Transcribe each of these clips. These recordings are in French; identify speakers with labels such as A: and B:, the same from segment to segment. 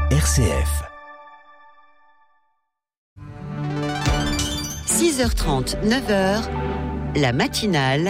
A: RCF.
B: 6h30, 9h, la matinale.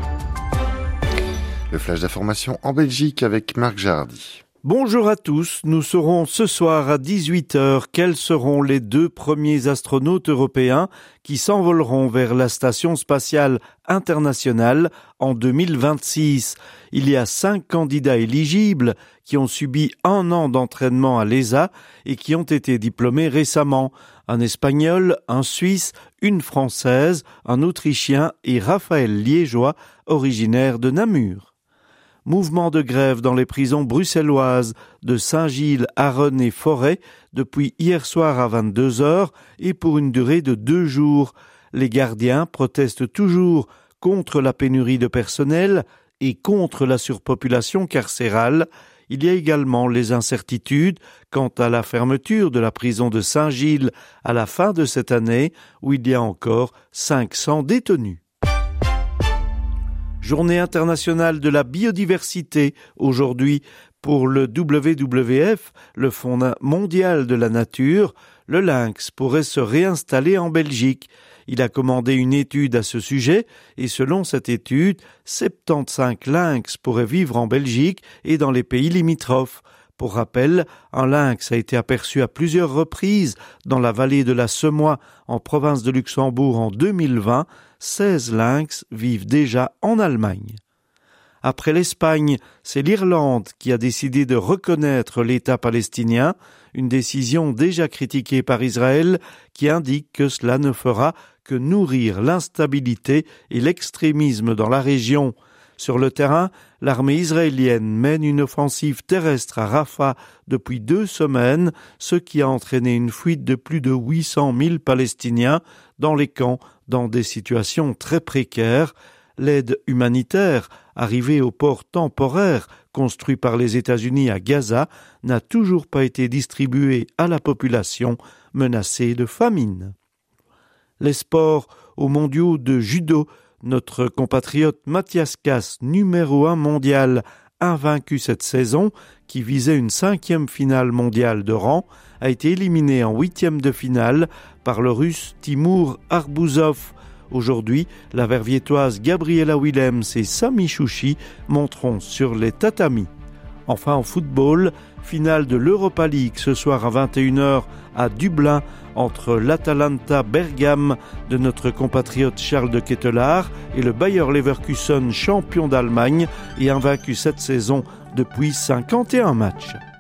C: Le flash d'information en Belgique avec Marc Jardy.
D: Bonjour à tous, nous saurons ce soir à 18h quels seront les 2 premiers astronautes européens qui s'envoleront vers la Station spatiale internationale en 2026. Il y a 5 candidats éligibles qui ont subi 1 an d'entraînement à l'ESA et qui ont été diplômés récemment. Un Espagnol, un Suisse, une Française, un Autrichien et Raphaël Liégeois, originaire de Namur. Mouvement de grève dans les prisons bruxelloises de Saint-Gilles, Arennes et Forêt depuis hier soir à 22h et pour une durée de 2 jours. Les gardiens protestent toujours contre la pénurie de personnel et contre la surpopulation carcérale. Il y a également les incertitudes quant à la fermeture de la prison de Saint-Gilles à la fin de cette année où il y a encore 500 détenus. Journée internationale de la biodiversité aujourd'hui pour le WWF, le Fonds mondial de la nature. Le lynx pourrait se réinstaller en Belgique. Il a commandé une étude à ce sujet et selon cette étude, 75 lynx pourraient vivre en Belgique et dans les pays limitrophes. Pour rappel, un lynx a été aperçu à plusieurs reprises dans la vallée de la Semois en province de Luxembourg en 2020. 16 lynx vivent déjà en Allemagne. Après l'Espagne, c'est l'Irlande qui a décidé de reconnaître l'État palestinien, une décision déjà critiquée par Israël qui indique que cela ne fera que nourrir l'instabilité et l'extrémisme dans la région. Sur le terrain, l'armée israélienne mène une offensive terrestre à Rafah depuis 2 semaines, ce qui a entraîné une fuite de plus de 800 000 Palestiniens dans les camps dans des situations très précaires. L'aide humanitaire, arrivée au port temporaire construit par les États-Unis à Gaza, n'a toujours pas été distribuée à la population menacée de famine. Les sports aux mondiaux de judo. Notre compatriote Mathias Casse, numéro 1 mondial, invaincu cette saison, qui visait une 5e finale mondiale de rang, a été éliminé en 8e de finale par le Russe Timur Arbuzov. Aujourd'hui, la Verviétoise Gabriela Willems et Sami Chouchi monteront sur les tatamis. Enfin en football, finale de l'Europa League ce soir à 21h à Dublin entre l'Atalanta Bergame de notre compatriote Charles de Ketelaar et le Bayer Leverkusen champion d'Allemagne et invaincu cette saison depuis 51 matchs.